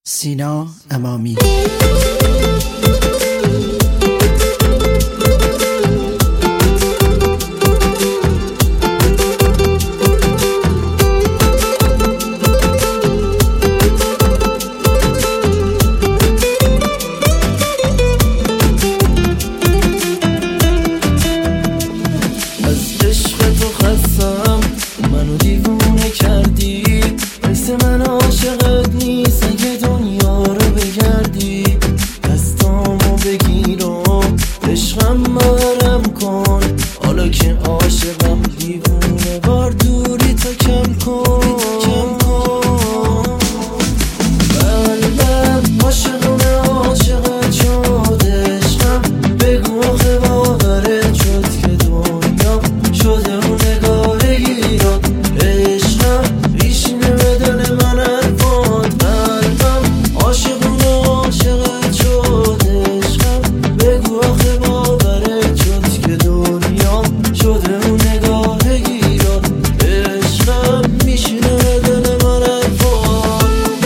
سینا امامی. از عشق تو خستم، منو دیوونه کردی. مثل من عاشقت نیست اگه دنیا رو بگردی. دستامو بگیر و عشقم برم کن. حالا که عاشقم دیوونه بار دوری تو کم کن. قلبم عاشقونه عاشقت شد. عشقم بگو آخه باورت شد که دنیا شده اون نگاه گیرات. عشقم بیشینه به دل من حرفات. قلبم عاشقونه عاشقت شد. عشقم بگو آخه باورت شد که دنیا شده اون نگاه گیرات. عشقم میشینه به دل من حرفات.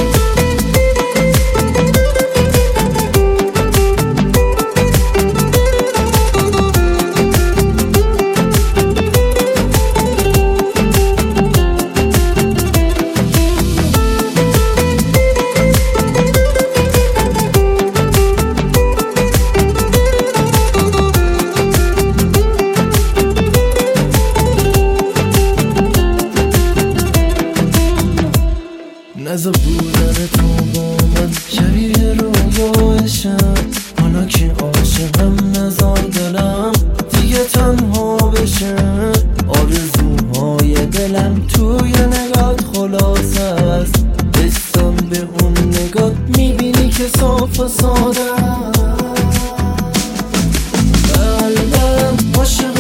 نزا بودن تو با من شبیه رویایشم. حالا که عاشقم نزار دلم دیگه تنها بشه. آرزوهای دلم توی نگات خلاص است. دستم به اون نگات میبینی که صاف و ساده. قلبم عاشق